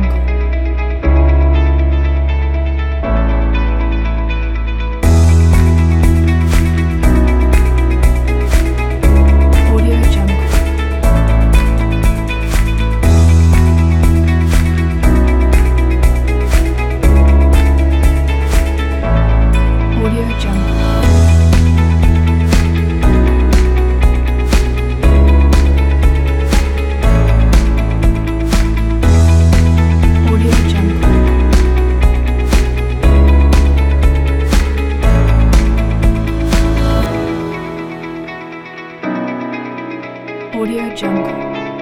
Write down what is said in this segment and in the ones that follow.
Jungle. Audio Jungle. Audio Jungle. Audio Jungle. Audio Jungle.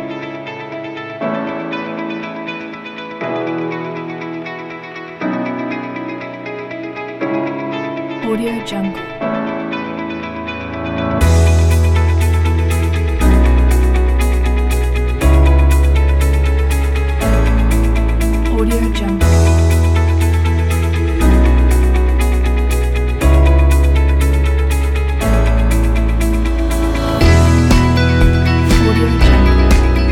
Audio Jungle. Audio Jungle. Audio Jungle.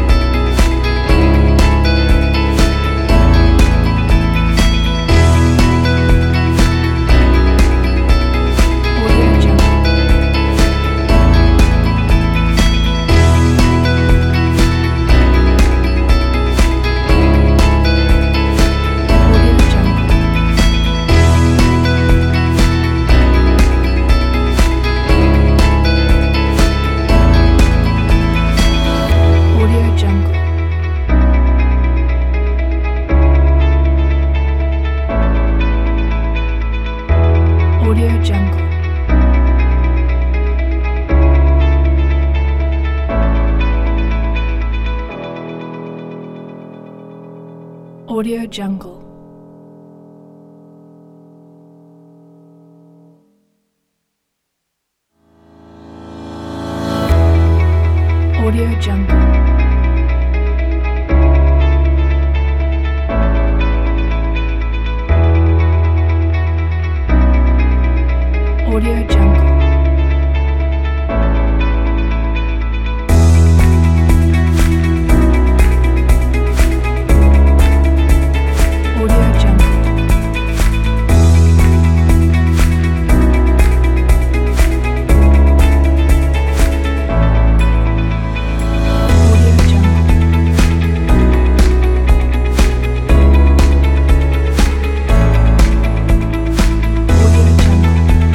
Audio Jungle. Audio Jungle. Audio Jungle. Audio Jungle. Audio Jungle. Audio Jungle. Audio Jungle. Audio Jungle. Audio Jungle. Audio Jungle.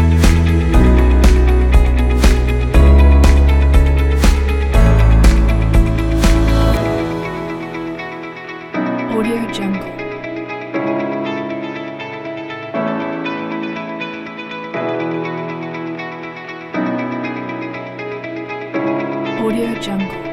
Audio Jungle. Audio Jungle.